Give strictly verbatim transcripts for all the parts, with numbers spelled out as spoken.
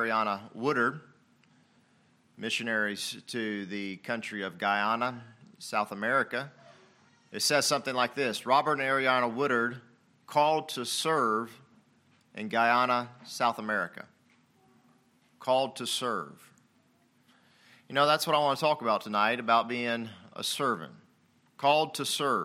Ariana Woodard, missionaries to the country of Guyana, South America. It says something like this: Robert and Ariana Woodard called to serve in Guyana, South America. Called to serve. You know, that's what I want to talk about tonight, about being a servant. Called to serve.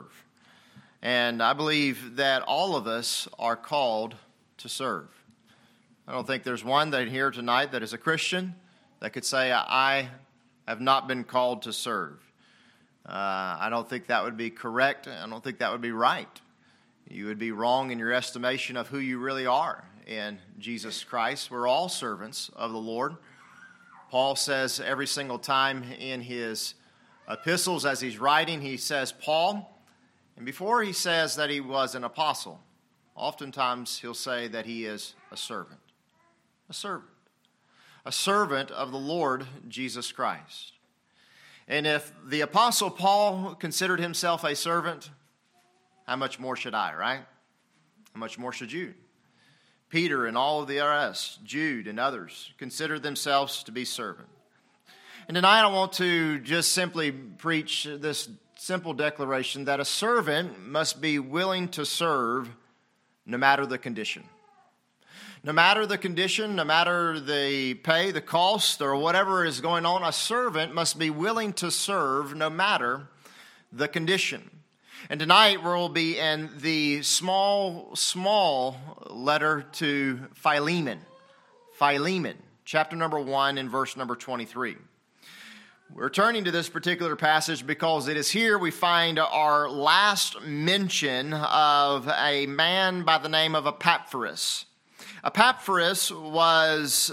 And I believe that all of us are called to serve. I don't think there's one that here tonight that is a Christian that could say, I have not been called to serve. Uh, I don't think that would be correct. I don't think that would be right. You would be wrong in your estimation of who you really are in Jesus Christ. We're all servants of the Lord. Paul says every single time in his epistles as he's writing, he says Paul, and before he says that he was an apostle, oftentimes he'll say that he is a servant. A servant. A servant of the Lord Jesus Christ. And if the Apostle Paul considered himself a servant, how much more should I, right? How much more should you? Peter and all of the rest, Jude and others, considered themselves to be servants. And tonight I want to just simply preach this simple declaration that a servant must be willing to serve no matter the condition. No matter the condition, no matter the pay, the cost, or whatever is going on, a servant must be willing to serve no matter the condition. And tonight we'll be in the small, small letter to Philemon. Philemon, chapter number one and verse number twenty-three. We're turning to this particular passage because it is here we find our last mention of a man by the name of Epaphras. Epaphras was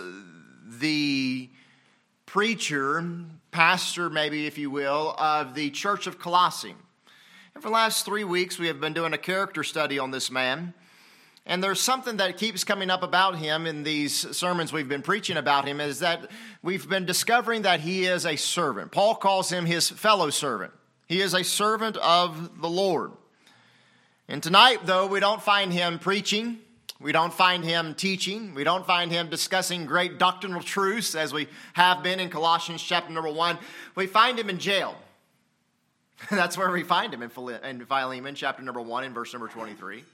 the preacher, pastor maybe if you will, of the church of Colossae. And for the last three weeks we have been doing a character study on this man. And there's something that keeps coming up about him in these sermons we've been preaching about him, is that we've been discovering that he is a servant. Paul calls him his fellow servant. He is a servant of the Lord. And tonight, though, we don't find him preaching. We don't find him teaching. We don't find him discussing great doctrinal truths as we have been in Colossians chapter number one. We find him in jail. That's where we find him in Philemon chapter number one and verse number twenty-three.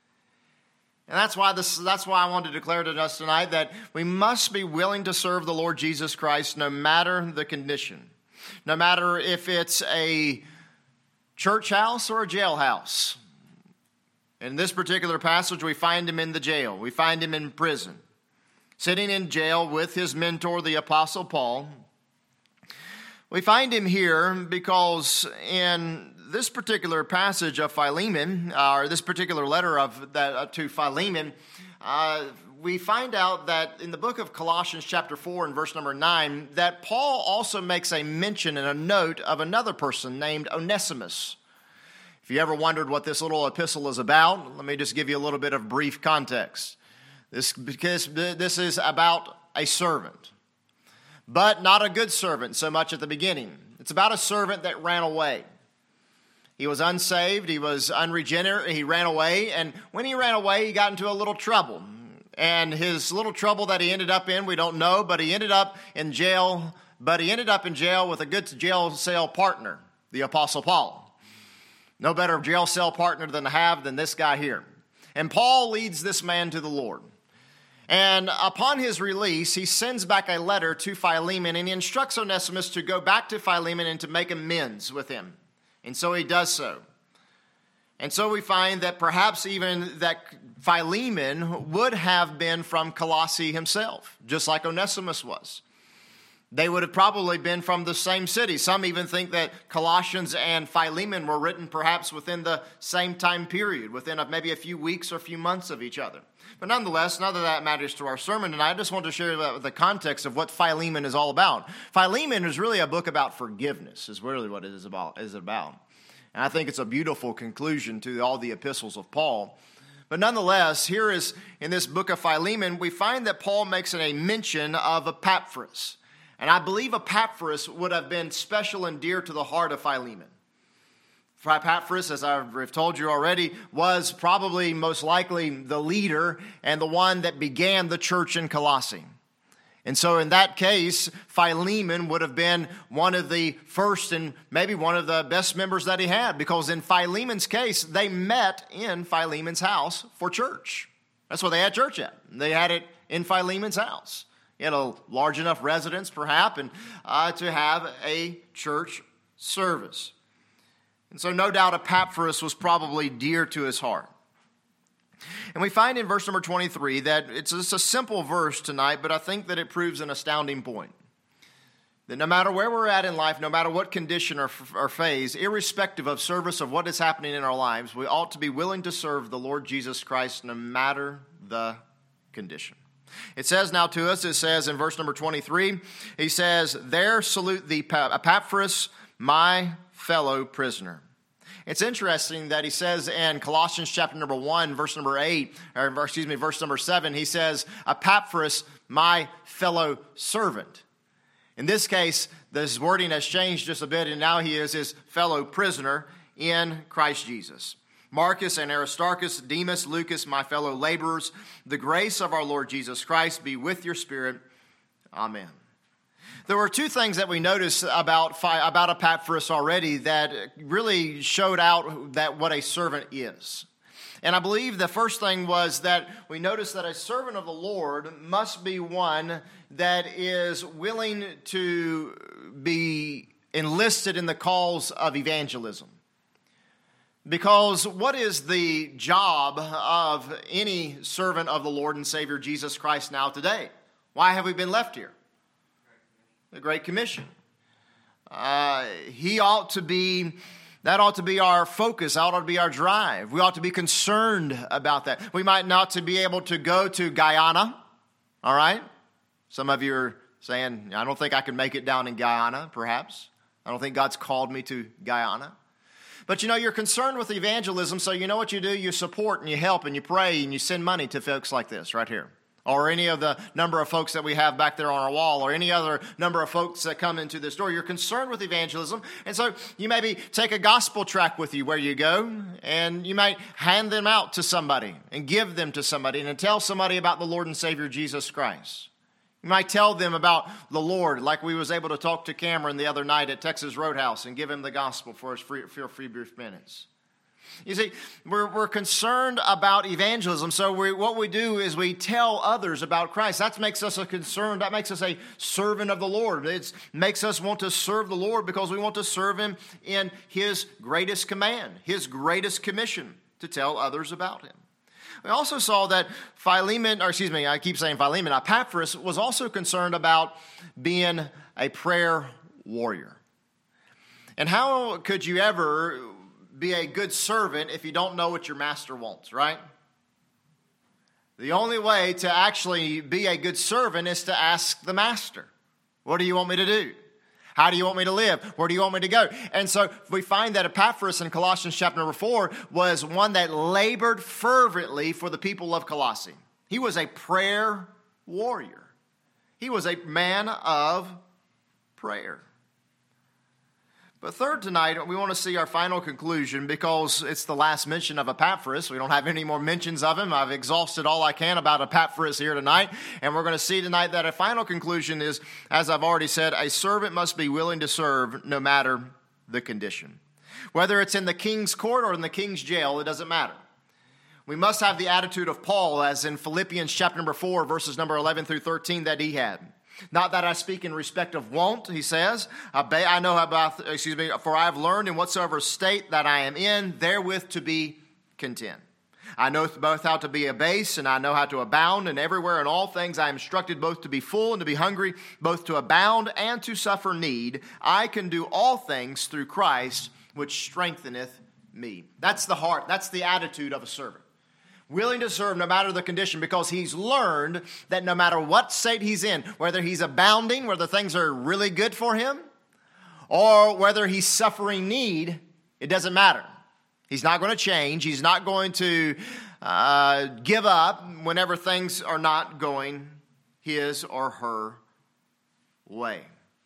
And that's why this, that's why I want to declare to us tonight that we must be willing to serve the Lord Jesus Christ no matter the condition. No matter if it's a church house or a jailhouse. In this particular passage, we find him in the jail. We find him in prison. Sitting in jail with his mentor, the Apostle Paul. We find him here because in this particular passage of Philemon, uh, or this particular letter of that uh, to Philemon, uh, we find out that in the book of Colossians chapter four and verse number nine, that Paul also makes a mention and a note of another person named Onesimus. If you ever wondered what this little epistle is about, let me just give you a little bit of brief context. This because this is about a servant, but not a good servant so much at the beginning. It's about a servant that ran away. He was unsaved, he was unregenerate, he ran away, and when he ran away, he got into a little trouble. And his little trouble that he ended up in, we don't know, but he ended up in jail, but he ended up in jail with a good jail cell partner, the Apostle Paul. No better jail cell partner than to have than this guy here. And Paul leads this man to the Lord. And upon his release, he sends back a letter to Philemon, and he instructs Onesimus to go back to Philemon and to make amends with him. And so he does so. And so we find that perhaps even that Philemon would have been from Colossae himself, just like Onesimus was. They would have probably been from the same city. Some even think that Colossians and Philemon were written perhaps within the same time period, within a, maybe a few weeks or a few months of each other. But nonetheless, none of that matters to our sermon tonight. I just want to share the context of what Philemon is all about. Philemon is really a book about forgiveness, is really what it is about. Is about. And I think it's a beautiful conclusion to all the epistles of Paul. But nonetheless, here is in this book of Philemon, we find that Paul makes a mention of Epaphras. And I believe Epaphras would have been special and dear to the heart of Philemon. Epaphras, as I've told you already, was probably most likely the leader and the one that began the church in Colossae. And so in that case, Philemon would have been one of the first and maybe one of the best members that he had, because in Philemon's case, they met in Philemon's house for church. That's where they had church at. They had it in Philemon's house. He had a large enough residence, perhaps, and uh, to have a church service. And so no doubt Epaphras was probably dear to his heart. And we find in verse number twenty-three that it's just a simple verse tonight, but I think that it proves an astounding point. That no matter where we're at in life, no matter what condition or, or phase, irrespective of service of what is happening in our lives, we ought to be willing to serve the Lord Jesus Christ no matter the condition. It says now to us, it says in verse number twenty-three, he says, "There salute thee, Epaphras, my fellow prisoner." It's interesting that he says in Colossians chapter number one, verse number eight, or excuse me, verse number seven, he says, "Epaphras, my fellow servant." In this case, this wording has changed just a bit, and now he is his fellow prisoner in Christ Jesus. "Marcus and Aristarchus, Demas, Lucas, my fellow laborers, the grace of our Lord Jesus Christ be with your spirit. Amen." There were two things that we noticed about, about Epaphras already that really showed out that what a servant is. And I believe the first thing was that we noticed that a servant of the Lord must be one that is willing to be enlisted in the cause of evangelism. Because what is the job of any servant of the Lord and Savior Jesus Christ now today? Why have we been left here? The Great Commission. Uh, he ought to be, that ought to be our focus, that ought to be our drive. We ought to be concerned about that. We might not to be able to go to Guyana, all right? Some of you are saying, I don't think I can make it down in Guyana, perhaps. I don't think God's called me to Guyana. But you know, you're concerned with evangelism, so you know what you do? You support and you help and you pray and you send money to folks like this right here. Or any of the number of folks that we have back there on our wall, or any other number of folks that come into this door. You're concerned with evangelism, and so you maybe take a gospel tract with you where you go, and you might hand them out to somebody and give them to somebody and tell somebody about the Lord and Savior Jesus Christ. You might tell them about the Lord, like we was able to talk to Cameron the other night at Texas Roadhouse and give him the gospel for his free, for free brief minutes. You see, we're, we're concerned about evangelism, so we, what we do is we tell others about Christ. That makes us a concern. That makes us a servant of the Lord. It makes us want to serve the Lord because we want to serve Him in His greatest command, His greatest commission, to tell others about Him. We also saw that Philemon, or excuse me, I keep saying Philemon, Epaphras was also concerned about being a prayer warrior. And how could you ever be a good servant if you don't know what your master wants, right? The only way to actually be a good servant is to ask the master, what do you want me to do? How do you want me to live? Where do you want me to go? And so we find that Epaphras in Colossians chapter number four was one that labored fervently for the people of Colossae. He was a prayer warrior. He was a man of prayer. But third tonight, we want to see our final conclusion because it's the last mention of Epaphras. We don't have any more mentions of him. I've exhausted all I can about Epaphras here tonight. And we're going to see tonight that a final conclusion is, as I've already said, a servant must be willing to serve no matter the condition. Whether it's in the king's court or in the king's jail, it doesn't matter. We must have the attitude of Paul, as in Philippians chapter number four, verses number eleven through thirteen, that he had. Not that I speak in respect of want, he says. I know about, excuse me, for I have learned in whatsoever state that I am in, therewith to be content. I know both how to be abased, and I know how to abound, and everywhere in all things I am instructed both to be full and to be hungry, both to abound and to suffer need. I can do all things through Christ, which strengtheneth me. That's the heart, that's the attitude of a servant. Willing to serve no matter the condition, because he's learned that no matter what state he's in, whether he's abounding, whether things are really good for him, or whether he's suffering need, it doesn't matter. He's not going to change. He's not going to uh, give up whenever things are not going his or her way.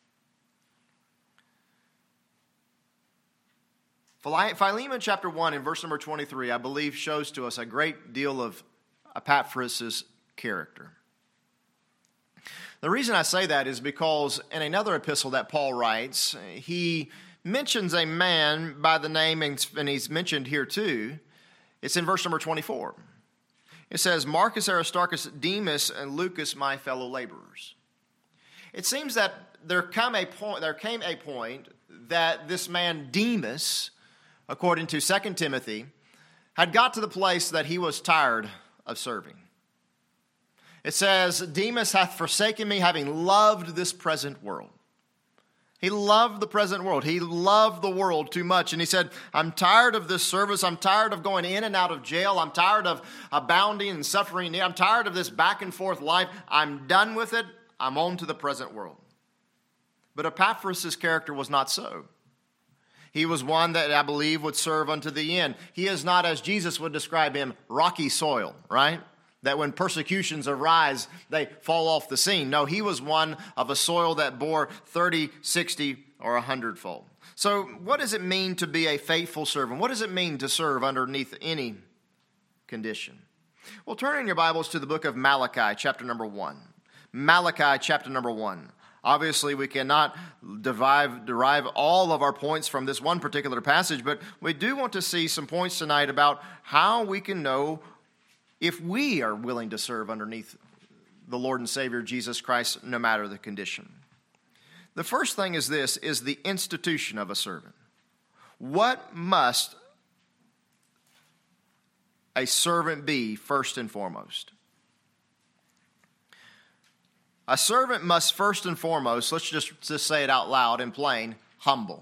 Philemon chapter one in verse number twenty-three, I believe, shows to us a great deal of Epaphras' character. The reason I say that is because in another epistle that Paul writes, he mentions a man by the name, and he's mentioned here too. It's in verse number twenty-four. It says, Marcus, Aristarchus, Demas, and Lucas, my fellow laborers. It seems that there came a point, there came a point that this man Demas, according to Second Timothy, had got to the place that he was tired of serving. It says, Demas hath forsaken me, having loved this present world. He loved the present world. He loved the world too much. And he said, I'm tired of this service. I'm tired of going in and out of jail. I'm tired of abounding and suffering. I'm tired of this back and forth life. I'm done with it. I'm on to the present world. But Epaphras' character was not so. He was one that I believe would serve unto the end. He is not, as Jesus would describe him, rocky soil, right? That when persecutions arise, they fall off the scene. No, he was one of a soil that bore thirty, sixty, or a hundredfold. So what does it mean to be a faithful servant? What does it mean to serve underneath any condition? Well, turn in your Bibles to the book of Malachi, chapter number one. Malachi, chapter number one. Obviously, we cannot derive, derive all of our points from this one particular passage, but we do want to see some points tonight about how we can know if we are willing to serve underneath the Lord and Savior Jesus Christ, no matter the condition. The first thing is this, is the institution of a servant. What must a servant be first and foremost? A servant must first and foremost, let's just, just say it out loud and plain, humble.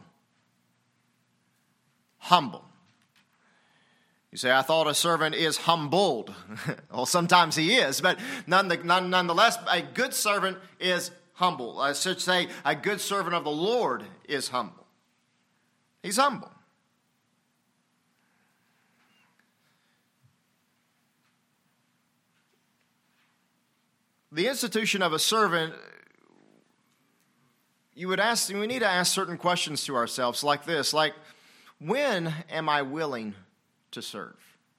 Humble. You say, I thought a servant is humbled. Well, sometimes he is, but nonetheless, a good servant is humble. I should say, a good servant of the Lord is humble. He's humble. The institution of a servant, you would ask, we need to ask certain questions to ourselves like this, like, when am I willing to serve?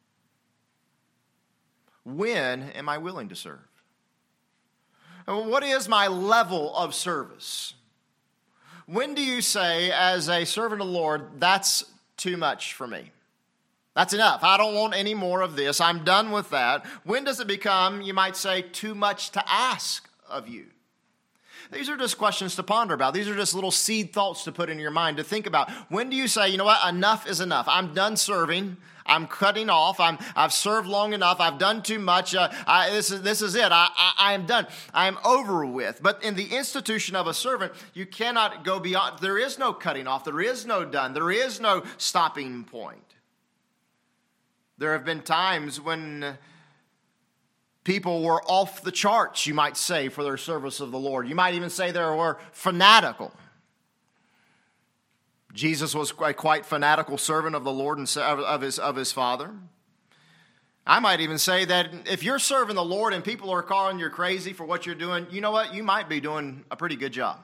When am I willing to serve? What is my level of service? When do you say, as a servant of the Lord, that's too much for me? That's enough. I don't want any more of this. I'm done with that. When does it become, you might say, too much to ask of you? These are just questions to ponder about. These are just little seed thoughts to put in your mind to think about. When do you say, you know what, enough is enough. I'm done serving. I'm cutting off. I'm, I've served long enough. I've done too much. Uh, I, this is this is it. I, I, I am done. I am over with. But in the institution of a servant, you cannot go beyond. There is no cutting off. There is no done. There is no stopping point. There have been times when people were off the charts, you might say, for their service of the Lord. You might even say they were fanatical. Jesus was a quite fanatical servant of the Lord and of his, of his Father. I might even say that if you're serving the Lord and people are calling you crazy for what you're doing, you know what? You might be doing a pretty good job.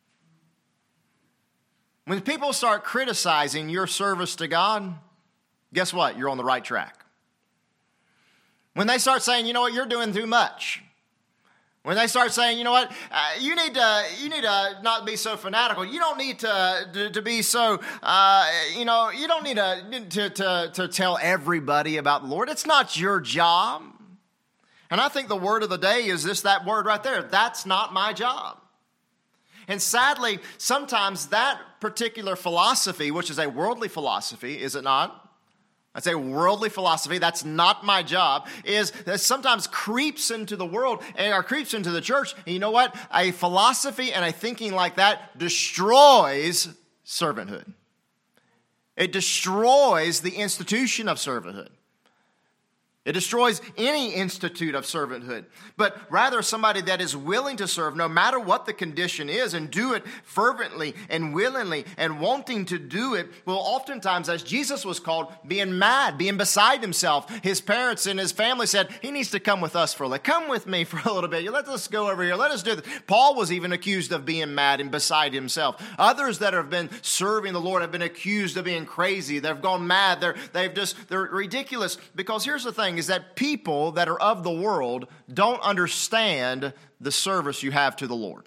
When people start criticizing your service to God, guess what? You're on the right track. When they start saying, you know what, you're doing too much. When they start saying, you know what, uh, you need to, you need to not be so fanatical. You don't need to to, to be so, uh, you know, you don't need to, to to to tell everybody about the Lord. It's not your job. And I think the word of the day is this, that word right there. That's not my job. And sadly, sometimes that particular philosophy, which is a worldly philosophy, is it not? I'd say worldly philosophy, that's not my job, is that sometimes creeps into the world and or creeps into the church. And you know what? A philosophy and a thinking like that destroys servanthood. It destroys the institution of servanthood. It destroys any institute of servanthood, but rather somebody that is willing to serve no matter what the condition is and do it fervently and willingly and wanting to do it will oftentimes, as Jesus was called, being mad, being beside himself. His parents and his family said, he needs to come with us for a little. Come with me for a little bit. Let us go over here. Let us do this. Paul was even accused of being mad and beside himself. Others that have been serving the Lord have been accused of being crazy. They've gone mad. They're, they've just, they're ridiculous because here's the thing. saying is that people that are of the world don't understand the service you have to the Lord.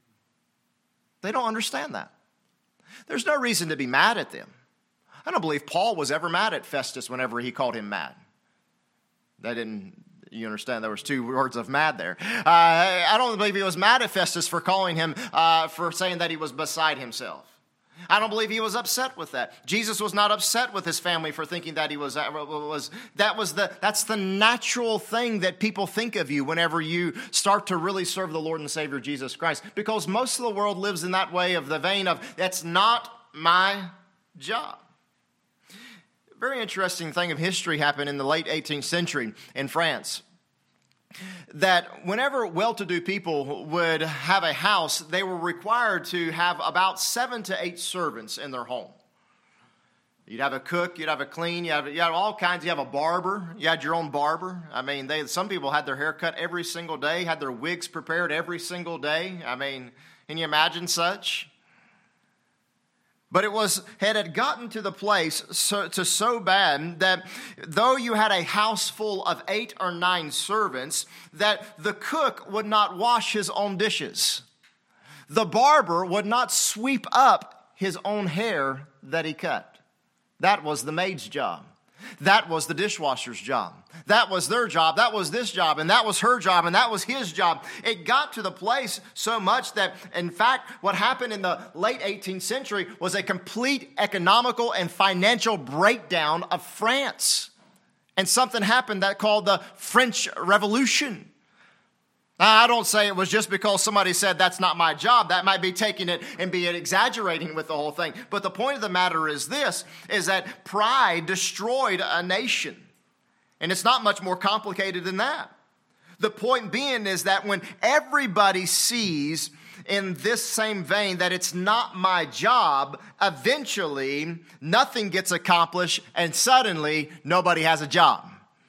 They don't understand that. There's no reason to be mad at them. I don't believe Paul was ever mad at Festus whenever he called him mad. That didn't, you understand, there was two words of mad there. Uh, I don't believe he was mad at Festus for calling him, uh, for saying that he was beside himself. I don't believe he was upset with that. Jesus was not upset with his family for thinking that he was, was that was the, that's the natural thing that people think of you whenever you start to really serve the Lord and Savior Jesus Christ. Because most of the world lives in that way of the vein of, that's not my job. Very interesting thing of history happened in the late eighteenth century in France. That whenever well-to-do people would have a house, they were required to have about seven to eight servants in their home. You'd have a cook, you'd have a clean, you have, you have all kinds. You have a barber, you had your own barber. I mean, they some people had their hair cut every single day, had their wigs prepared every single day. I mean, can you imagine such? But it was it had gotten to the place so, to so bad that though you had a house full of eight or nine servants, that the cook would not wash his own dishes. The barber would not sweep up his own hair that he cut. That was the maid's job. That was the dishwasher's job. That was their job. That was this job. And that was her job. And that was his job. It got to the place so much that, in fact, what happened in the late eighteenth century was a complete economical and financial breakdown of France. And something happened that called the French Revolution. Now, I don't say it was just because somebody said that's not my job. That might be taking it and be exaggerating with the whole thing. But the point of the matter is this, is that pride destroyed a nation. And it's not much more complicated than that. The point being is that when everybody sees in this same vein that it's not my job, eventually nothing gets accomplished and suddenly nobody has a job.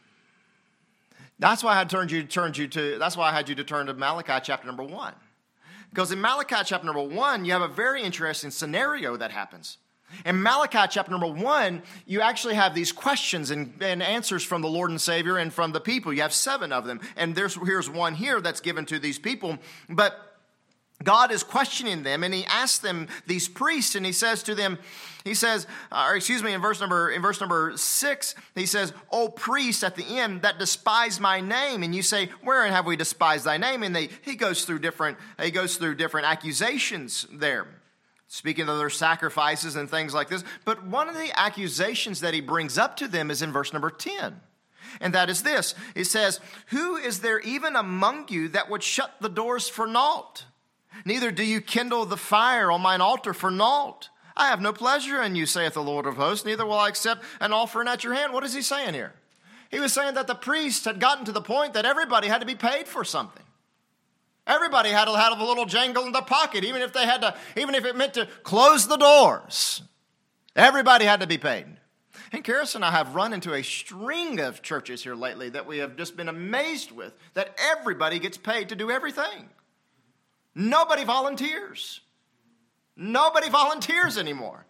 That's why I had turned you, turned you to, that's why I had you to turn to Malachi chapter number one. Because in Malachi chapter number one, you have a very interesting scenario that happens. In Malachi chapter number one, you actually have these questions and, and answers from the Lord and Savior and from the people. You have seven of them. And there's here's one here that's given to these people. But God is questioning them, and he asks them, these priests, and he says to them, he says, uh, or excuse me, in verse number in verse number six, he says, "O priests," at the end, "that despise my name." And you say, "Wherein have we despised thy name?" And they he goes through different he goes through different accusations there, speaking of their sacrifices and things like this. But one of the accusations that he brings up to them is in verse number ten. And that is this. It says, "Who is there even among you that would shut the doors for naught? Neither do you kindle the fire on mine altar for naught. I have no pleasure in you, saith the Lord of hosts, neither will I accept an offering at your hand." What is he saying here? He was saying that the priests had gotten to the point that everybody had to be paid for something. Everybody had to have a little jangle in their pocket, even if they had to, even if it meant to close the doors. Everybody had to be paid. And Karis and I have run into a string of churches here lately that we have just been amazed with, that everybody gets paid to do everything. Nobody volunteers. Nobody volunteers anymore.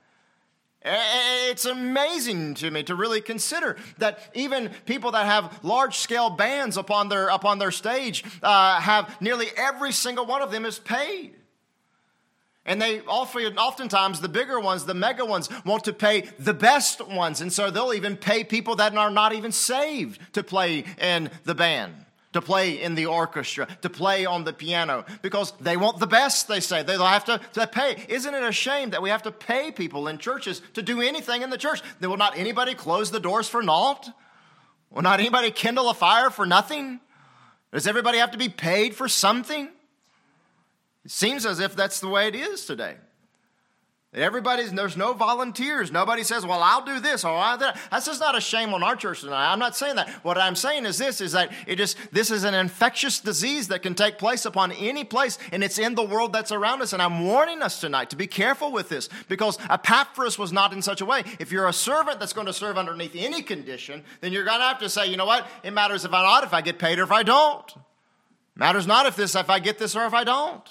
It's amazing to me to really consider that even people that have large-scale bands upon their upon their stage uh, have nearly every single one of them is paid. And they often, oftentimes, the bigger ones, the mega ones, want to pay the best ones. And so they'll even pay people that are not even saved to play in the band, to play in the orchestra, to play on the piano, because they want the best, they say. They'll have to, to pay. Isn't it a shame that we have to pay people in churches to do anything in the church? Then will not anybody close the doors for naught? Will not anybody kindle a fire for nothing? Does everybody have to be paid for something? It seems as if that's the way it is today. Everybody's, there's no volunteers. Nobody says, well, I'll do this or I'll do that. That's just not a shame on our church tonight. I'm not saying that. What I'm saying is this, is that it just, this is an infectious disease that can take place upon any place, and it's in the world that's around us. And I'm warning us tonight to be careful with this, because Epaphras was not in such a way. If you're a servant that's going to serve underneath any condition, then you're going to have to say, you know what? It matters if I not, if I get paid or if I don't. It matters not if this, if I get this or if I don't.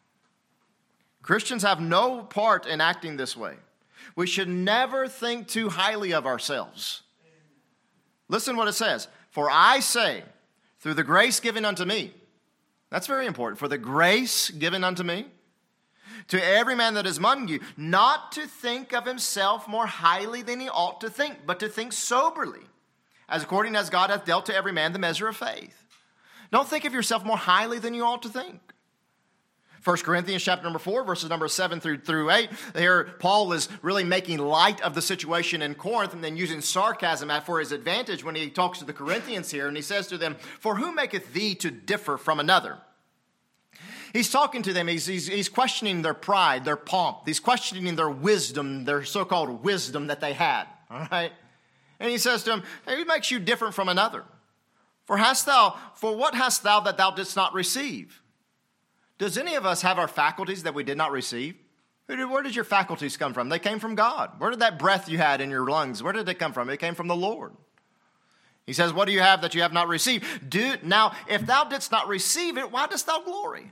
Christians have no part in acting this way. We should never think too highly of ourselves. Listen what it says. For I say, through the grace given unto me, that's very important, for the grace given unto me, to every man that is among you, not to think of himself more highly than he ought to think, but to think soberly, as according as God hath dealt to every man the measure of faith. Don't think of yourself more highly than you ought to think. First Corinthians chapter number four, verses number seven through, through eight. Here, Paul is really making light of the situation in Corinth and then using sarcasm for his advantage when he talks to the Corinthians here. And he says to them, for who maketh thee to differ from another? He's talking to them. He's, he's, he's questioning their pride, their pomp. He's questioning their wisdom, their so-called wisdom that they had. All right? And he says to them, hey, who makes you different from another? For hast thou, for what hast thou that thou didst not receive? Does any of us have our faculties that we did not receive? Where did your faculties come from? They came from God. Where did that breath you had in your lungs, where did it come from? It came from the Lord. He says, what do you have that you have not received? Do, now, if thou didst not receive it, why dost thou glory?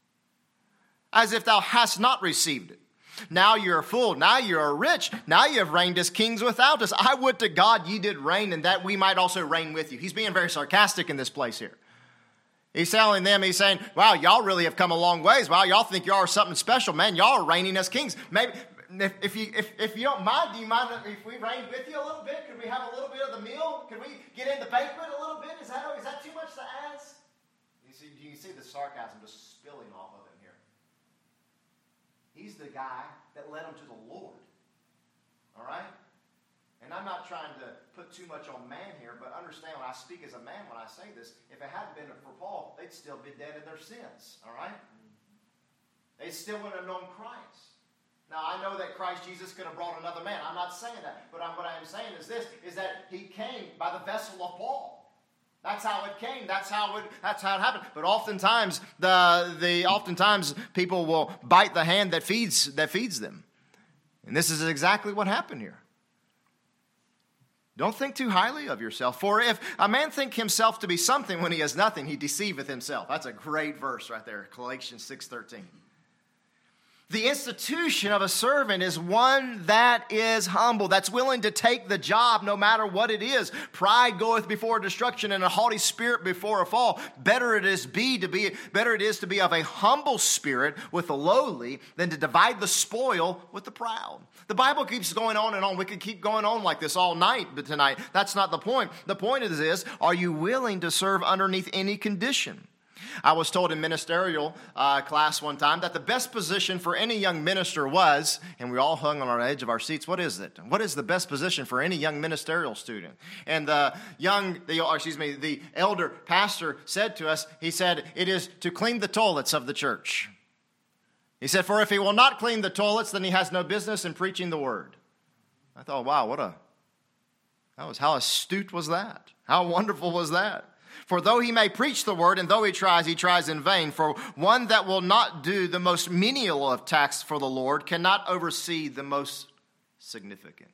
As if thou hast not received it. Now you're full. Now you're rich. Now you have reigned as kings without us. I would to God ye did reign, and that we might also reign with you. He's being very sarcastic in this place here. He's telling them, he's saying, wow, y'all really have come a long ways. Wow, y'all think y'all are something special. Man, y'all are reigning as kings. Maybe if, if you if, if you don't mind, do you mind if we reign with you a little bit? Could we have a little bit of the meal? Could we get in the banquet a little bit? Is that, is that too much to ask? You see, you can see the sarcasm just spilling off of him here. He's the guy that led them to the Lord. All right? And I'm not trying to put too much on man here, but understand when I speak as a man when I say this, if it hadn't been for Paul, they'd still be dead in their sins. All right? They still wouldn't have known Christ. Now, I know that Christ Jesus could have brought another man. I'm not saying that. But I'm, what I am saying is this, is that he came by the vessel of Paul. That's how it came. That's how it, that's how it happened. But oftentimes, the, the, oftentimes people will bite the hand that feeds, that feeds them. And this is exactly what happened here. Don't think too highly of yourself. For if a man think himself to be something when he is nothing, he deceiveth himself. That's a great verse right there, Galatians six thirteen. The institution of a servant is one that is humble, that's willing to take the job no matter what it is. Pride goeth before destruction, and a haughty spirit before a fall. Better it is be to be better it is to be of a humble spirit with the lowly than to divide the spoil with the proud. The Bible keeps going on and on. We could keep going on like this all night, but tonight that's not the point. The point is this: are you willing to serve underneath any condition? I was told in ministerial uh, class one time that the best position for any young minister was, and we all hung on our edge of our seats, what is it? What is the best position for any young ministerial student? And the young, the, or excuse me, the elder pastor said to us, he said, it is to clean the toilets of the church. He said, for if he will not clean the toilets, then he has no business in preaching the word. I thought, wow, what a, that was, how astute was that? How wonderful was that? For though he may preach the word, and though he tries, he tries in vain. For one that will not do the most menial of tasks for the Lord cannot oversee the most significant.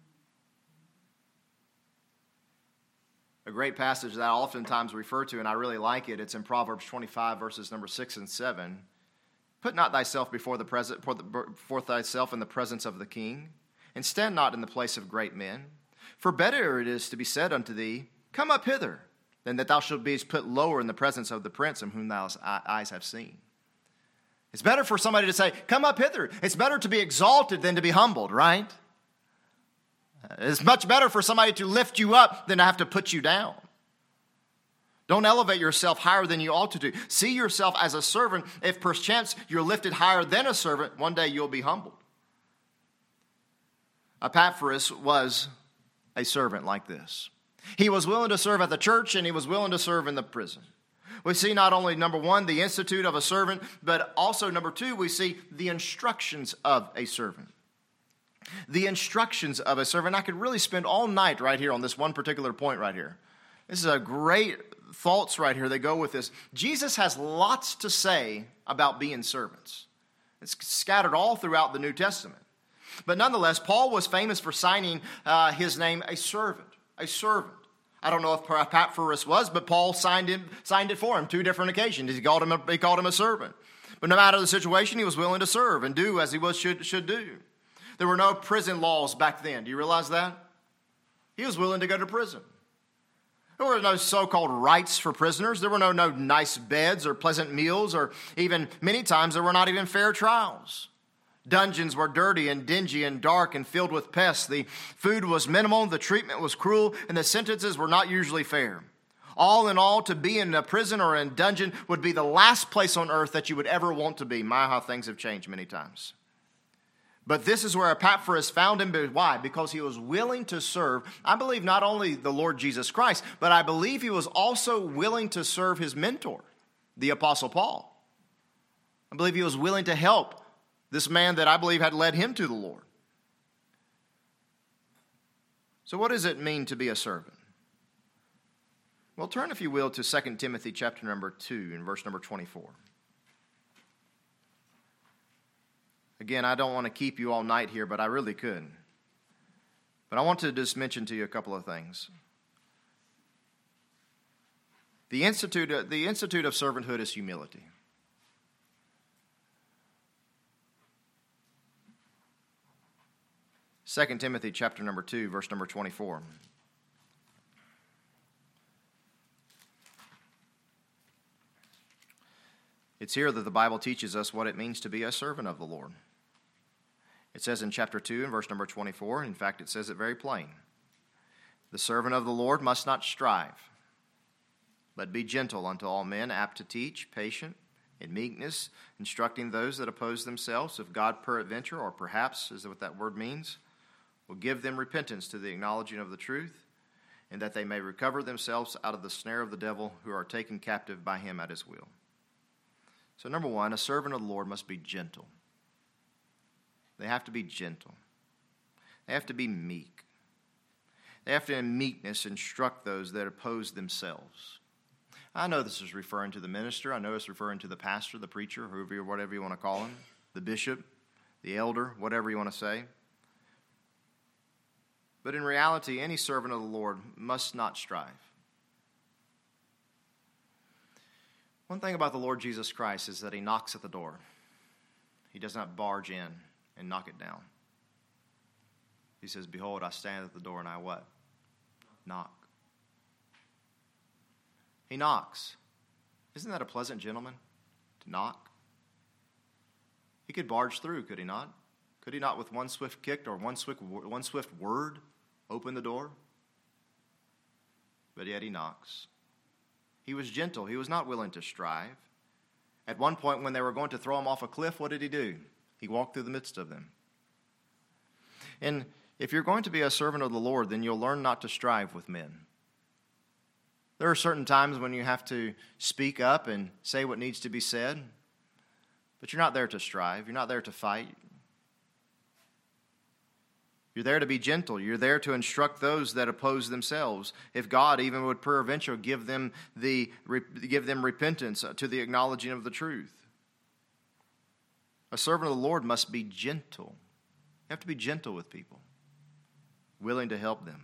A great passage that I oftentimes refer to, and I really like it. It's in Proverbs twenty-five, verses number six and seven. Put not thyself before the present, forth thyself in the presence of the king, and stand not in the place of great men. For better it is to be said unto thee, come up hither, than that thou shalt be put lower in the presence of the prince of whom thy eyes have seen. It's better for somebody to say, come up hither. It's better to be exalted than to be humbled, right? It's much better for somebody to lift you up than to have to put you down. Don't elevate yourself higher than you ought to do. See yourself as a servant. If perchance you're lifted higher than a servant, one day you'll be humbled. Epaphras was a servant like this. He was willing to serve at the church, and he was willing to serve in the prison. We see not only, number one, the institute of a servant, but also, number two, we see the instructions of a servant. The instructions of a servant. I could really spend all night right here on this one particular point right here. This is a great thoughts right here that go with this. Jesus has lots to say about being servants. It's scattered all throughout the New Testament. But nonetheless, Paul was famous for signing uh, his name a servant. A servant. I don't know if Epaphras was, but Paul signed him, signed it for him two different occasions. He called him a, he called him a servant. But no matter the situation, he was willing to serve and do as he was should, should do. There were no prison laws back then. Do you realize that? He was willing to go to prison. There were no so-called rights for prisoners. There were no, no nice beds or pleasant meals, or even many times there were not even fair trials. Dungeons were dirty and dingy and dark and filled with pests. The food was minimal, the treatment was cruel, and the sentences were not usually fair. All in all, to be in a prison or in a dungeon would be the last place on earth that you would ever want to be. My, how things have changed many times. But this is where Epaphras found him. Why? Because he was willing to serve, I believe, not only the Lord Jesus Christ, but I believe he was also willing to serve his mentor, the Apostle Paul. I believe he was willing to help this man that I believe had led him to the Lord. So what does it mean to be a servant? Well, turn, if you will, to Second Timothy chapter number two and verse number twenty-four. Again, I don't want to keep you all night here, but I really could. But I want to just mention to you a couple of things. The institute, the institute of servanthood is humility. Second Timothy chapter number two, verse number twenty-four. It's here that the Bible teaches us what it means to be a servant of the Lord. It says in chapter two and verse number twenty-four, in fact, it says it very plain. The servant of the Lord must not strive, but be gentle unto all men, apt to teach, patient, in meekness, instructing those that oppose themselves, if God peradventure, or perhaps, is what that word means, will give them repentance to the acknowledging of the truth, and that they may recover themselves out of the snare of the devil, who are taken captive by him at his will. So number one, a servant of the Lord must be gentle. They have to be gentle. They have to be meek. They have to, in meekness, instruct those that oppose themselves. I know this is referring to the minister. I know it's referring to the pastor, the preacher, whoever you, whatever you want to call him, the bishop, the elder, whatever you want to say. But in reality, any servant of the Lord must not strive. One thing about the Lord Jesus Christ is that he knocks at the door. He does not barge in and knock it down. He says, behold, I stand at the door and I what? Knock. He knocks. Isn't that a pleasant gentleman to knock? He could barge through, could he not? Could he not, with one swift kick or one swift, one swift word, open the door? But yet he knocks. He was gentle. He was not willing to strive. At one point, when they were going to throw him off a cliff, what did he do? He walked through the midst of them. And if you're going to be a servant of the Lord, then you'll learn not to strive with men. There are certain times when you have to speak up and say what needs to be said, but you're not there to strive. You're not there to fight. You're there to be gentle. You're there to instruct those that oppose themselves. If God even would peradventure give them the give them repentance to the acknowledging of the truth. A servant of the Lord must be gentle. You have to be gentle with people, willing to help them.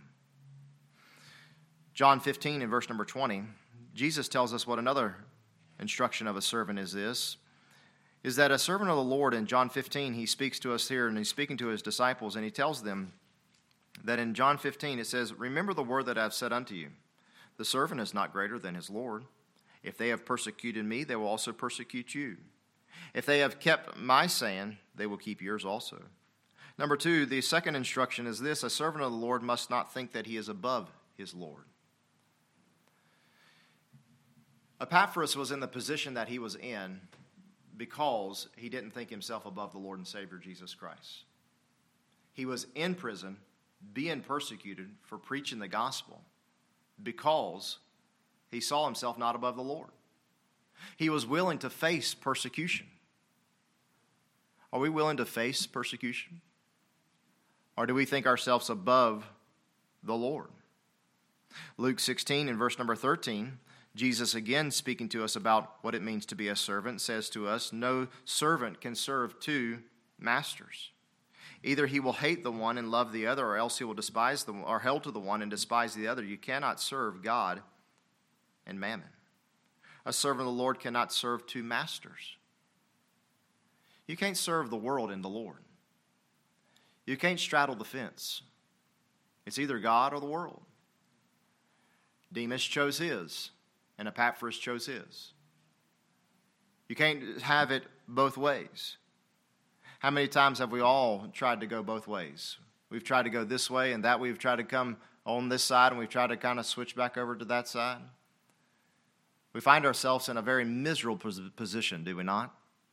John fifteen in verse number twenty, Jesus tells us what another instruction of a servant is this. Is that a servant of the Lord in John fifteen, he speaks to us here and he's speaking to his disciples and he tells them that in John fifteen it says, remember the word that I have said unto you. The servant is not greater than his Lord. If they have persecuted me, they will also persecute you. If they have kept my saying, they will keep yours also. Number two, the second instruction is this, a servant of the Lord must not think that he is above his Lord. Epaphras was in the position that he was in because he didn't think himself above the Lord and Savior Jesus Christ. He was in prison, being persecuted for preaching the gospel because he saw himself not above the Lord. He was willing to face persecution. Are we willing to face persecution? Or do we think ourselves above the Lord? Luke sixteen in verse number thirteen, Jesus, again speaking to us about what it means to be a servant, says to us, no servant can serve two masters. Either he will hate the one and love the other, or else he will despise the or held to the one and despise the other. You cannot serve God and mammon. A servant of the Lord cannot serve two masters. You can't serve the world and the Lord. You can't straddle the fence. It's either God or the world. Demas chose his, and Epaphras chose his. You can't have it both ways. How many times have we all tried to go both ways? We've tried to go this way and that. We've tried to come on this side, and we've tried to kind of switch back over to that side. We find ourselves in a very miserable position, do we not?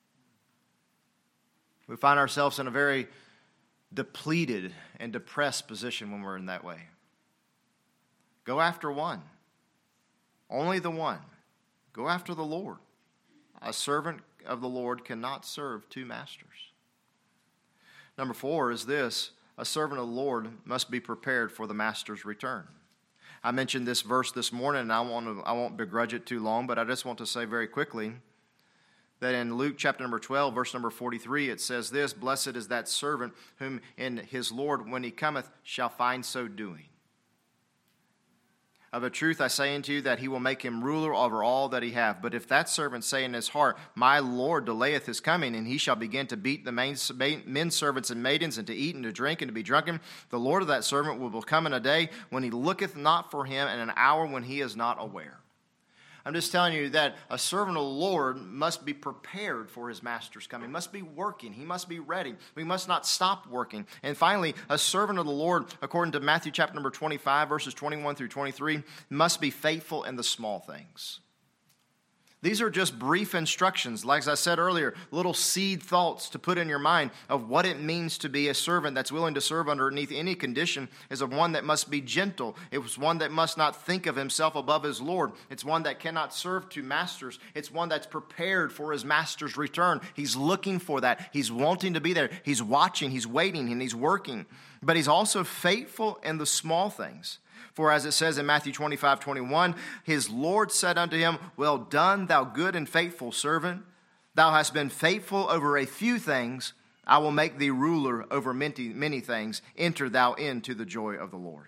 We find ourselves in a very depleted and depressed position when we're in that way. Go after one. Only the one. Go after the Lord. A servant of the Lord cannot serve two masters. Number four is this: a servant of the Lord must be prepared for the master's return. I mentioned this verse this morning, and I won't, I won't begrudge it too long, but I just want to say very quickly that in Luke chapter number twelve, verse number forty-three, it says this: "Blessed is that servant whom in his Lord, when he cometh, shall find so doing. Of a truth I say unto you that he will make him ruler over all that he hath. But if that servant say in his heart, My Lord delayeth his coming, and he shall begin to beat the men servants and maidens, and to eat and to drink and to be drunken, the Lord of that servant will come in a day when he looketh not for him, and an hour when he is not aware." I'm just telling you that a servant of the Lord must be prepared for his master's coming. He must be working. He must be ready. We must not stop working. And finally, a servant of the Lord, according to Matthew chapter number twenty-five, verses twenty-one through twenty-three, must be faithful in the small things. These are just brief instructions, like I said earlier, little seed thoughts to put in your mind of what it means to be a servant that's willing to serve underneath any condition. Is of one that must be gentle. It's one that must not think of himself above his Lord. It's one that cannot serve two masters. It's one that's prepared for his master's return. He's looking for that. He's wanting to be there. He's watching, he's waiting, and he's working. But he's also faithful in the small things. For as it says in Matthew twenty-five, twenty-one, his Lord said unto him, Well done, thou good and faithful servant. Thou hast been faithful over a few things. I will make thee ruler over many, many things. Enter thou into the joy of the Lord.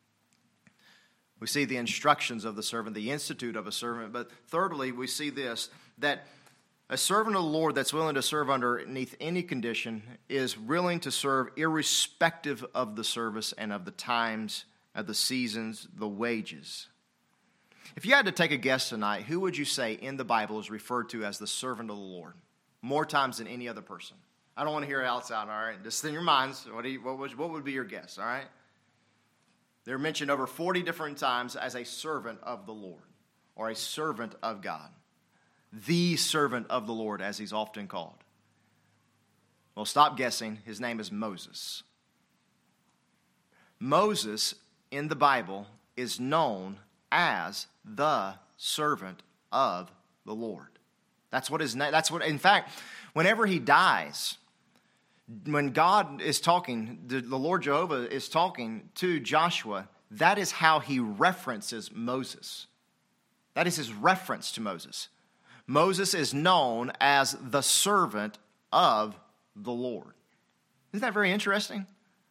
We see the instructions of the servant, the institute of a servant. But thirdly, we see this, that a servant of the Lord that's willing to serve underneath any condition is willing to serve irrespective of the service and of the times, of the seasons, the wages. If you had to take a guess tonight, who would you say in the Bible is referred to as the servant of the Lord more times than any other person? I don't want to hear it outside, all right? Just in your minds, what, do you, what, would, what would be your guess, all right? They're mentioned over forty different times as a servant of the Lord or a servant of God. The servant of the Lord, as he's often called. Well, stop guessing. His name is Moses. Moses in the Bible is known as the servant of the Lord. That's what his name, that's what, in fact, whenever he dies, when God is talking, the, the Lord Jehovah is talking to Joshua, that is how he references Moses. That is his reference to Moses. Moses is known as the servant of the Lord. Isn't that very interesting?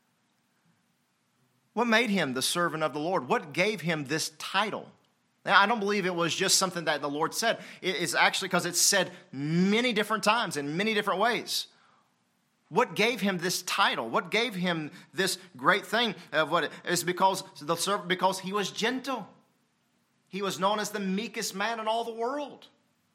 What made him the servant of the Lord? What gave him this title? Now, I don't believe it was just something that the Lord said. It is actually because it's said many different times in many different ways. What gave him this title? What gave him this great thing? Of what is because the servant because he was gentle. He was known as the meekest man in all the world.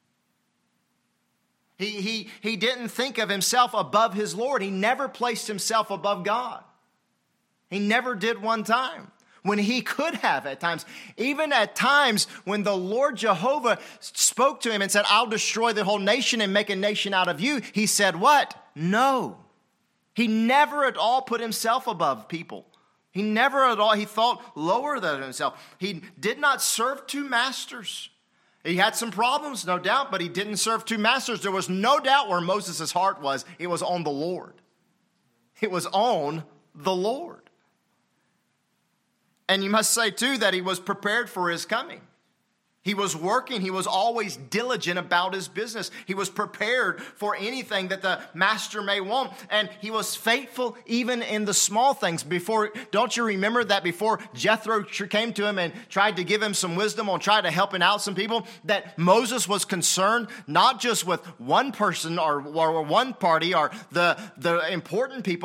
He, he, he didn't think of himself above his Lord. He never placed himself above God. He never did one time when he could have at times. Even at times when the Lord Jehovah spoke to him and said, I'll destroy the whole nation and make a nation out of you. He said what? No. He never at all put himself above people. He never at all, he thought lower than himself. He did not serve two masters. He had some problems, no doubt, but he didn't serve two masters. There was no doubt where Moses' heart was. It was on the Lord. It was on the Lord. And you must say, too, that he was prepared for his coming. He was working. He was always diligent about his business. He was prepared for anything that the master may want. And he was faithful even in the small things. Before, don't you remember that before Jethro came to him and tried to give him some wisdom on trying to help out some people, that Moses was concerned not just with one person or, or one party or the, the important people.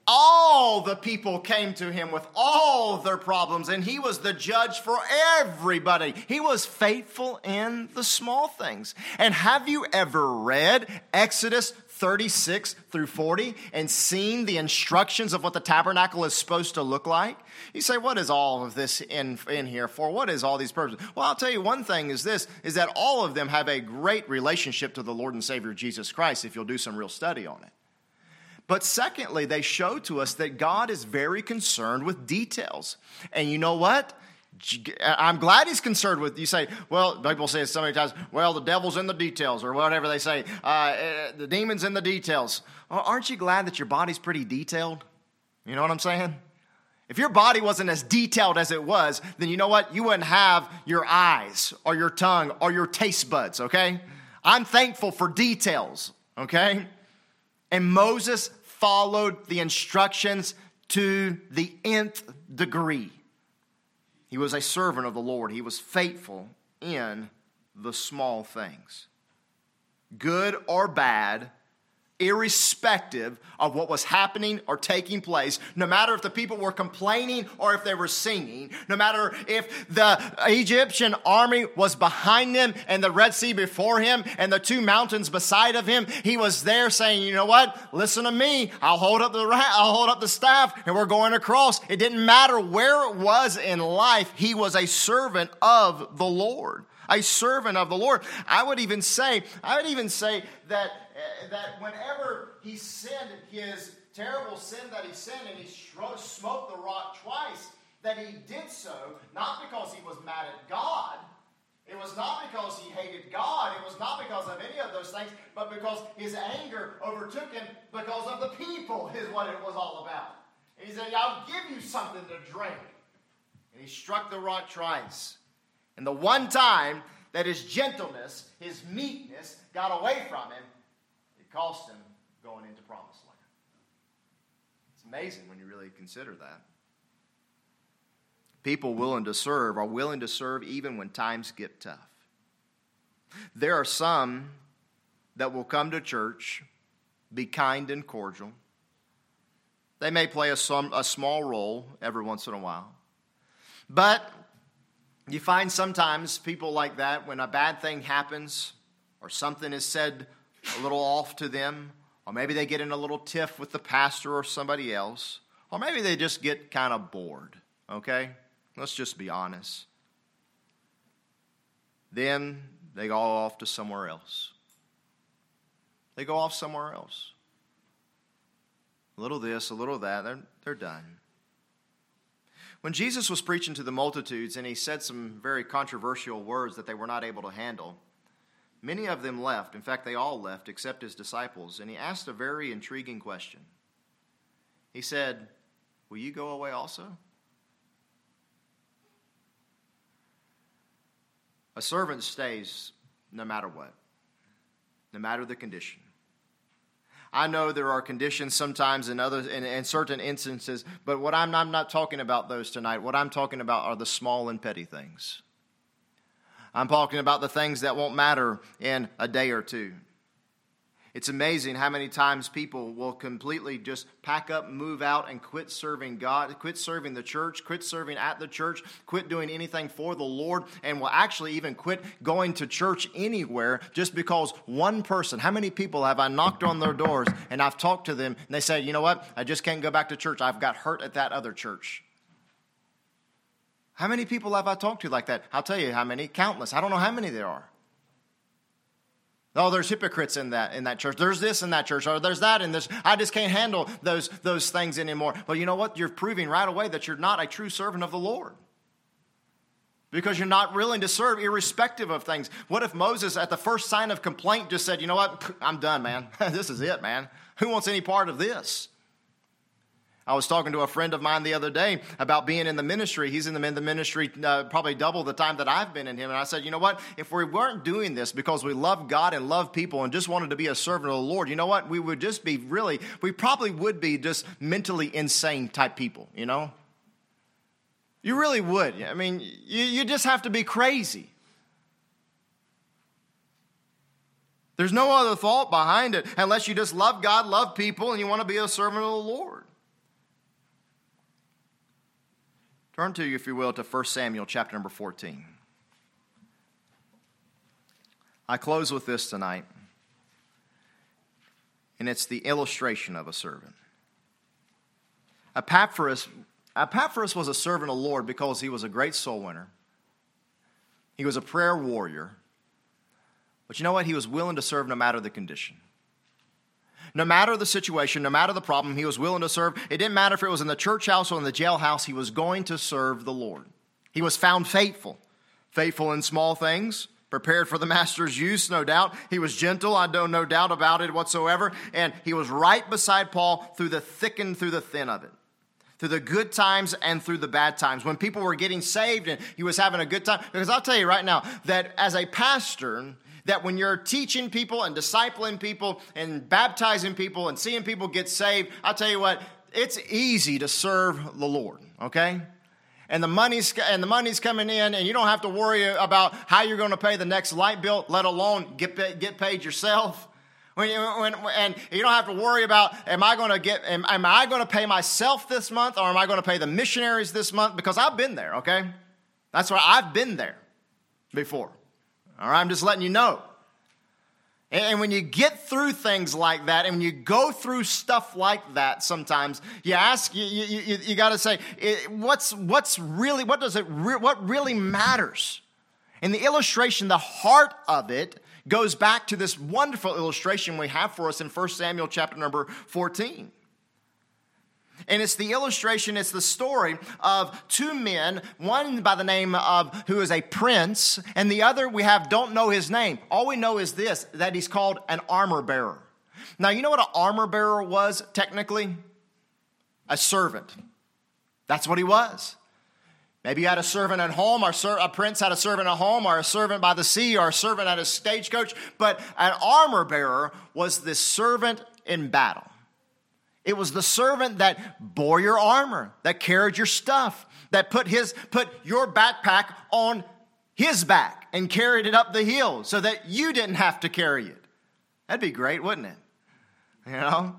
all the people came to him with all their problems, and he was the judge for everybody. He was faithful in the small things. And have you ever read Exodus thirty-six through forty and seen the instructions of what the tabernacle is supposed to look like? You say, what is all of this in, in here for? What is all these purposes? Well, I'll tell you one thing is this, is that all of them have a great relationship to the Lord and Savior Jesus Christ if you'll do some real study on it. But secondly, they show to us that God is very concerned with details. And you know what? I'm glad he's concerned with, you say, well, people say it so many times, well, the devil's in the details, or whatever they say, uh, the demon's in the details. Well, aren't you glad that your body's pretty detailed? You know what I'm saying? If your body wasn't as detailed as it was, then you know what? You wouldn't have your eyes or your tongue or your taste buds, okay? I'm thankful for details, okay? And Moses followed the instructions to the nth degree. He was a servant of the Lord. He was faithful in the small things. Good or bad, irrespective of what was happening or taking place, no matter if the people were complaining or if they were singing, no matter if the Egyptian army was behind them and the Red Sea before him and the two mountains beside of him, he was there saying, you know what, listen to me, I'll hold up the I'll hold up the staff and we're going across. It didn't matter where it was in life, he was a servant of the Lord. A servant of the Lord. I would even say, I would even say that that whenever he sinned his terrible sin that he sinned and he smote the rock twice, that he did so not because he was mad at God. It was not because he hated God. It was not because of any of those things, but because his anger overtook him because of the people is what it was all about. And he said, I'll give you something to drink. And he struck the rock twice. And the one time that his gentleness, his meekness got away from him, it cost him going into promised land. It's amazing when you really consider that. People willing to serve are willing to serve even when times get tough. There are some that will come to church, be kind and cordial. They may play a, some, a small role every once in a while. But you find sometimes people like that, when a bad thing happens or something is said a little off to them, or maybe they get in a little tiff with the pastor or somebody else, or maybe they just get kind of bored, okay? Let's just be honest. Then they go off to somewhere else. They go off somewhere else. A little this, a little that, they're, they're done. When Jesus was preaching to the multitudes and he said some very controversial words that they were not able to handle, many of them left. In fact, they all left except his disciples. And he asked a very intriguing question. He said, will you go away also? A servant stays no matter what, no matter the condition. I know there are conditions sometimes in other in, in certain instances, but what I'm, I'm not talking about those tonight. What I'm talking about are the small and petty things. I'm talking about the things that won't matter in a day or two. It's amazing how many times people will completely just pack up, move out, and quit serving God, quit serving the church, quit serving at the church, quit doing anything for the Lord, and will actually even quit going to church anywhere just because one person, how many people have I knocked on their doors and I've talked to them and they say, you know what, I just can't go back to church. I've got hurt at that other church. How many people have I talked to like that? I'll tell you how many, countless. I don't know how many there are. Oh, there's hypocrites in that in that church. There's this in that church. Or there's that in this. I just can't handle those, those things anymore. Well, you know what? You're proving right away that you're not a true servant of the Lord. Because you're not willing to serve irrespective of things. What if Moses, at the first sign of complaint, just said, you know what? I'm done, man. This is it, man. Who wants any part of this? I was talking to a friend of mine the other day about being in the ministry. He's in the, in the ministry uh, probably double the time that I've been in him. And I said, you know what? If we weren't doing this because we love God and love people and just wanted to be a servant of the Lord, you know what? We would just be really, we probably would be just mentally insane type people, you know? You really would. I mean, you, you just have to be crazy. There's no other thought behind it unless you just love God, love people, and you want to be a servant of the Lord. Turn to, if you will, to First Samuel chapter number fourteen. I close with this tonight, and it's the illustration of a servant. Epaphras, Epaphras was a servant of the Lord because he was a great soul winner. He was a prayer warrior. But you know what? He was willing to serve no matter the condition. No matter the situation, no matter the problem, he was willing to serve. It didn't matter if it was in the church house or in the jailhouse, he was going to serve the Lord. He was found faithful. Faithful in small things, prepared for the master's use, no doubt. He was gentle, I don't no doubt about it whatsoever. And he was right beside Paul through the thick and through the thin of it. Through the good times and through the bad times. When people were getting saved and he was having a good time. Because I'll tell you right now that as a pastor, that when you're teaching people and discipling people and baptizing people and seeing people get saved, I'll tell you what, it's easy to serve the Lord, okay? And the money's and the money's coming in, and you don't have to worry about how you're going to pay the next light bill, let alone get get paid yourself. When you, when, and you don't have to worry about, am I going to get, am, am I going to pay myself this month, or am I going to pay the missionaries this month? Because I've been there, okay? That's why I've been there before. All right, I'm just letting you know. And when you get through things like that, and when you go through stuff like that, sometimes you ask, you you, you, you got to say, what's what's really, what does it, re- what really matters? In the illustration, the heart of it goes back to this wonderful illustration we have for us in First Samuel chapter number fourteen. And it's the illustration, it's the story of two men, one by the name of, who is a prince, and the other we have don't know his name. All we know is this, that he's called an armor bearer. Now, you know what an armor bearer was technically? A servant. That's what he was. Maybe you had a servant at home, or a prince had a servant at home, or a servant by the sea, or a servant at a stagecoach. But an armor bearer was the servant in battle. It was the servant that bore your armor, that carried your stuff, that put his put your backpack on his back and carried it up the hill so that you didn't have to carry it. That'd be great, wouldn't it? You know?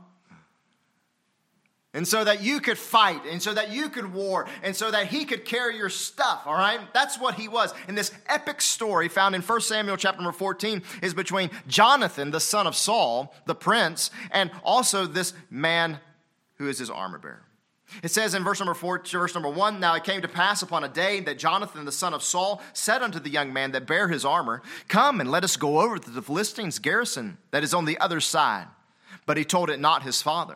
And so that you could fight, and so that you could war, and so that he could carry your stuff, all right? That's what he was. And this epic story found in First Samuel chapter number fourteen is between Jonathan, the son of Saul, the prince, and also this man who is his armor bearer. It says in verse number four, verse number one, now it came to pass upon a day that Jonathan, the son of Saul, said unto the young man that bare his armor, come and let us go over to the Philistines' garrison that is on the other side. But he told it not his father.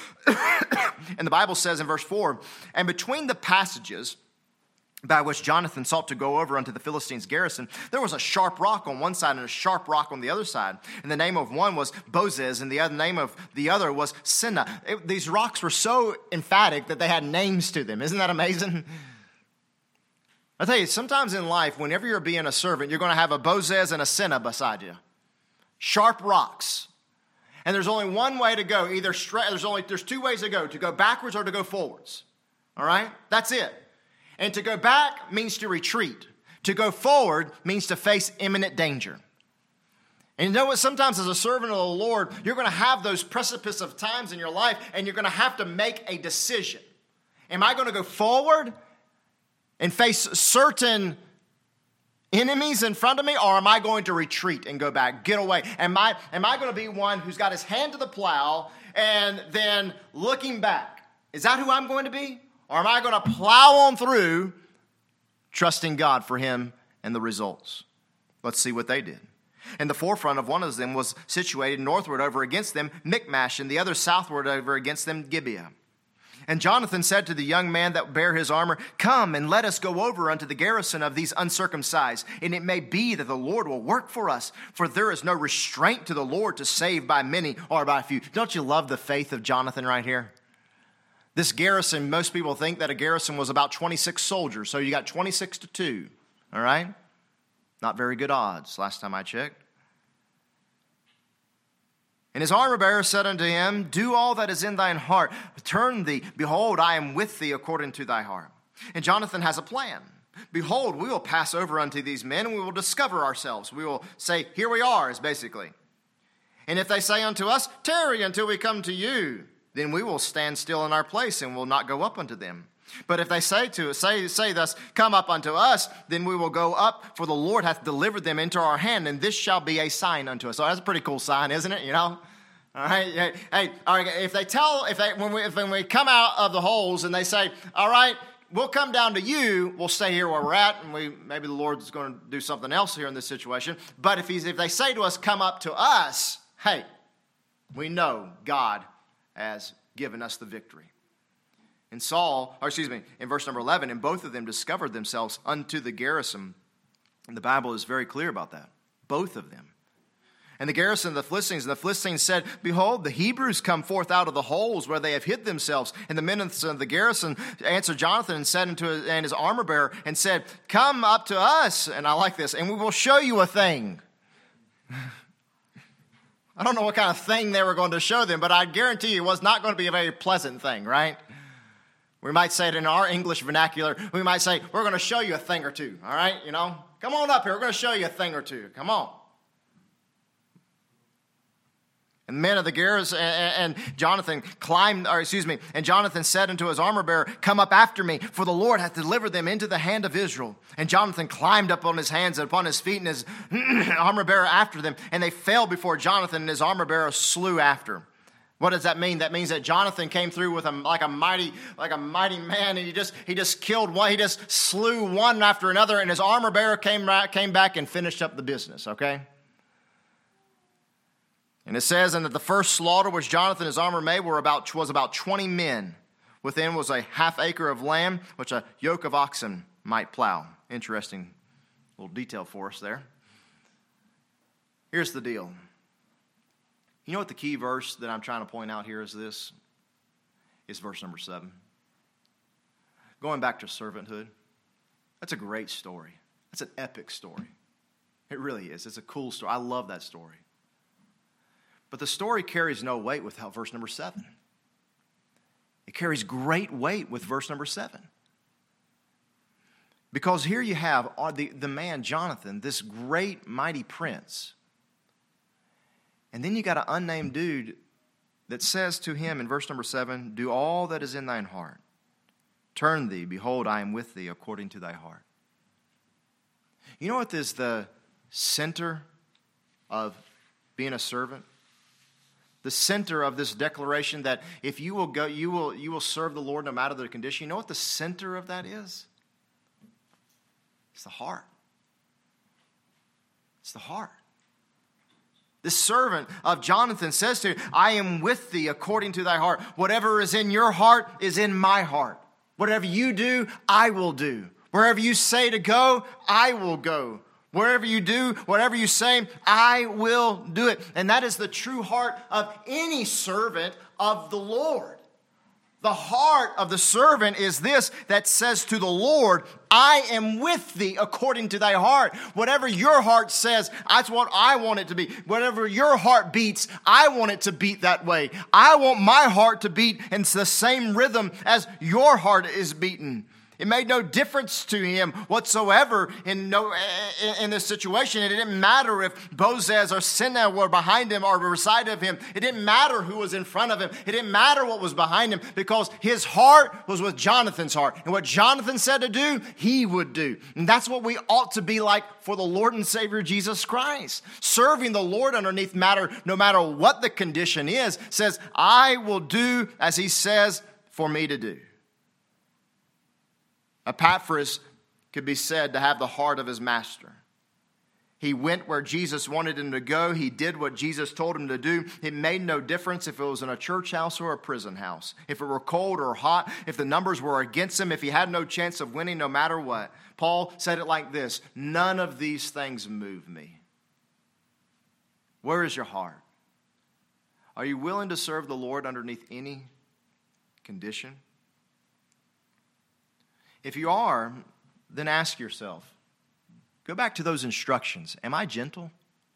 And the Bible says in verse four, and between the passages by which Jonathan sought to go over unto the Philistines' garrison, there was a sharp rock on one side and a sharp rock on the other side. And the name of one was Bozez, and the other name of the other was Senna. It, these rocks were so emphatic that they had names to them. Isn't that amazing? I tell you, sometimes in life, whenever you're being a servant, you're going to have a Bozez and a Senna beside you. Sharp rocks. And there's only one way to go. Either straight, there's only there's two ways to go: to go backwards or to go forwards. All right, that's it. And to go back means to retreat. To go forward means to face imminent danger. And you know what? Sometimes as a servant of the Lord, you're going to have those precipice of times in your life, and you're going to have to make a decision. Am I going to go forward and face certain enemies in front of me, or am I going to retreat and go back, get away? Am I, am I going to be one who's got his hand to the plow and then looking back? Is that who I'm going to be? Or am I going to plow on through, trusting God for him and the results? Let's see what they did. And the forefront of one of them was situated northward over against them, Michmash, and the other southward over against them, Gibeah. And Jonathan said to the young man that bare his armor, come and let us go over unto the garrison of these uncircumcised, and it may be that the Lord will work for us, for there is no restraint to the Lord to save by many or by few. Don't you love the faith of Jonathan right here? This garrison, most people think that a garrison was about twenty-six soldiers, so you got twenty-six to two, all right? Not very good odds, last time I checked. And his armor bearer said unto him, do all that is in thine heart. Turn thee, behold, I am with thee according to thy heart. And Jonathan has a plan. Behold, we will pass over unto these men, and we will discover ourselves. We will say, here we are, is basically. And if they say unto us, tarry until we come to you, then we will stand still in our place, and will not go up unto them. But if they say to us, say, say thus, come up unto us, then we will go up, for the Lord hath delivered them into our hand, and this shall be a sign unto us. So that's a pretty cool sign, isn't it? You know? All right. Hey, hey all right, if they tell, if they, when we, if, when we come out of the holes and they say, all right, we'll come down to you, we'll stay here where we're at, and we, maybe the Lord's going to do something else here in this situation. But if he's, if they say to us, come up to us, hey, we know God has given us the victory. And Saul, or excuse me, in verse number eleven, and both of them discovered themselves unto the garrison. And the Bible is very clear about that. Both of them. And the garrison of the Philistines, and the Philistines said, behold, the Hebrews come forth out of the holes where they have hid themselves. And the men of the garrison answered Jonathan and said unto his, and his armor bearer, and said, come up to us, and I like this, and we will show you a thing. I don't know what kind of thing they were going to show them, but I guarantee you it was not going to be a very pleasant thing, right? We might say it in our English vernacular. We might say, we're going to show you a thing or two, all right? You know, come on up here. We're going to show you a thing or two. Come on. And the men of the garrison and, and Jonathan climbed, or excuse me, and Jonathan said unto his armor bearer, come up after me, for the Lord hath delivered them into the hand of Israel. And Jonathan climbed up on his hands and upon his feet, and his armor bearer after them. And they fell before Jonathan, and his armor bearer slew after. What does that mean? That means that Jonathan came through with a, like a mighty, like a mighty man, and he just he just killed one. He just slew one after another, and his armor bearer came came back and finished up the business. Okay. And it says, and that the first slaughter which Jonathan his armor made were about was about twenty men. Within was a half acre of land which a yoke of oxen might plow. Interesting little detail for us there. Here's the deal. You know what the key verse that I'm trying to point out here is this? Is verse number seven. Going back to servanthood. That's a great story. That's an epic story. It really is. It's a cool story. I love that story. But the story carries no weight without verse number seven. It carries great weight with verse number seven. Because here you have the, the man Jonathan, this great mighty prince. And then you got an unnamed dude that says to him in verse number seven, do all that is in thine heart. Turn thee, behold, I am with thee according to thy heart. You know what is the center of being a servant? The center of this declaration that if you will go, you will, you will serve the Lord no matter the condition. You know what the center of that is? It's the heart. It's the heart. This servant of Jonathan says to him, I am with thee according to thy heart. Whatever is in your heart is in my heart. Whatever you do, I will do. Wherever you say to go, I will go. Wherever you do, whatever you say, I will do it. And that is the true heart of any servant of the Lord. The heart of the servant is this that says to the Lord, I am with thee according to thy heart. Whatever your heart says, that's what I want it to be. Whatever your heart beats, I want it to beat that way. I want my heart to beat in the same rhythm as your heart is beaten. It made no difference to him whatsoever in no in, in this situation. It didn't matter if Bozez or Seneh were behind him or beside of him. It didn't matter who was in front of him. It didn't matter what was behind him because his heart was with Jonathan's heart. And what Jonathan said to do, he would do. And that's what we ought to be like for the Lord and Savior Jesus Christ. Serving the Lord underneath matter, no matter what the condition is, says, I will do as he says for me to do. Epaphras could be said to have the heart of his master. He went where Jesus wanted him to go. He did what Jesus told him to do. It made no difference if it was in a church house or a prison house, if it were cold or hot, if the numbers were against him, if he had no chance of winning no matter what. Paul said it like this, none of these things move me. Where is your heart? Are you willing to serve the Lord underneath any condition? If you are, then ask yourself, go back to those instructions. Am I gentle?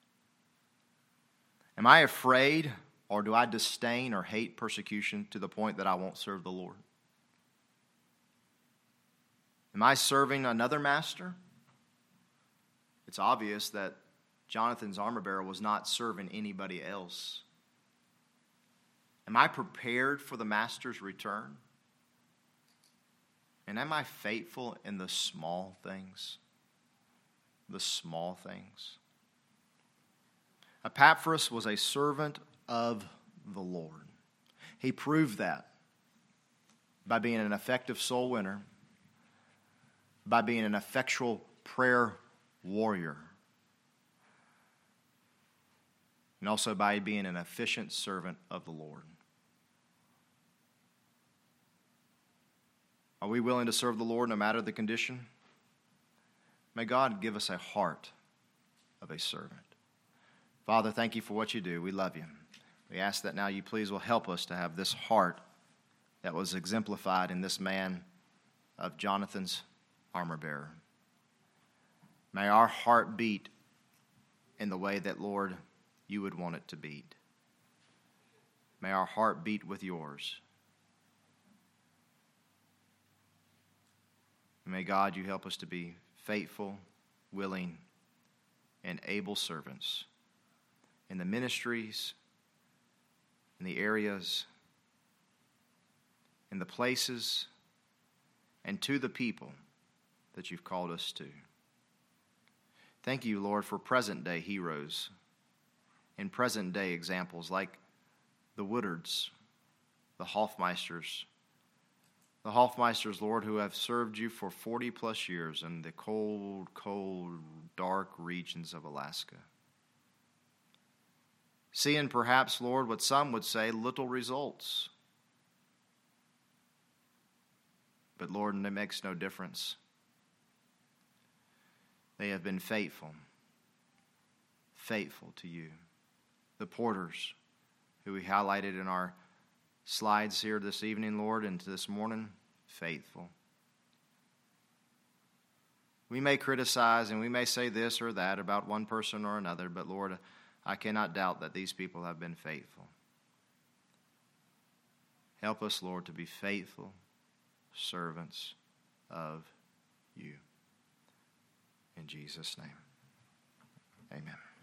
Am I afraid, or do I disdain or hate persecution to the point that I won't serve the Lord? Am I serving another master? It's obvious that Jonathan's armor bearer was not serving anybody else. Am I prepared for the master's return? And am I faithful in the small things? The small things. Epaphras was a servant of the Lord. He proved that by being an effective soul winner, by being an effectual prayer warrior, and also by being an efficient servant of the Lord. Are we willing to serve the Lord no matter the condition? May God give us a heart of a servant. Father, thank you for what you do. We love you. We ask that now you please will help us to have this heart that was exemplified in this man of Jonathan's armor bearer. May our heart beat in the way that, Lord, you would want it to beat. May our heart beat with yours. May God, you help us to be faithful, willing, and able servants in the ministries, in the areas, in the places, and to the people that you've called us to. Thank you, Lord, for present-day heroes and present-day examples like the Woodards, the Hoffmeisters, the Hoffmeisters, Lord, who have served you for forty plus years in the cold, cold, dark regions of Alaska. Seeing perhaps, Lord, what some would say, little results. But Lord, it makes no difference. They have been faithful, faithful to you. The porters, who we highlighted in our slides here this evening, Lord, and this morning, faithful. We may criticize and we may say this or that about one person or another, but Lord, I cannot doubt that these people have been faithful. Help us, Lord, to be faithful servants of you. In Jesus' name, amen.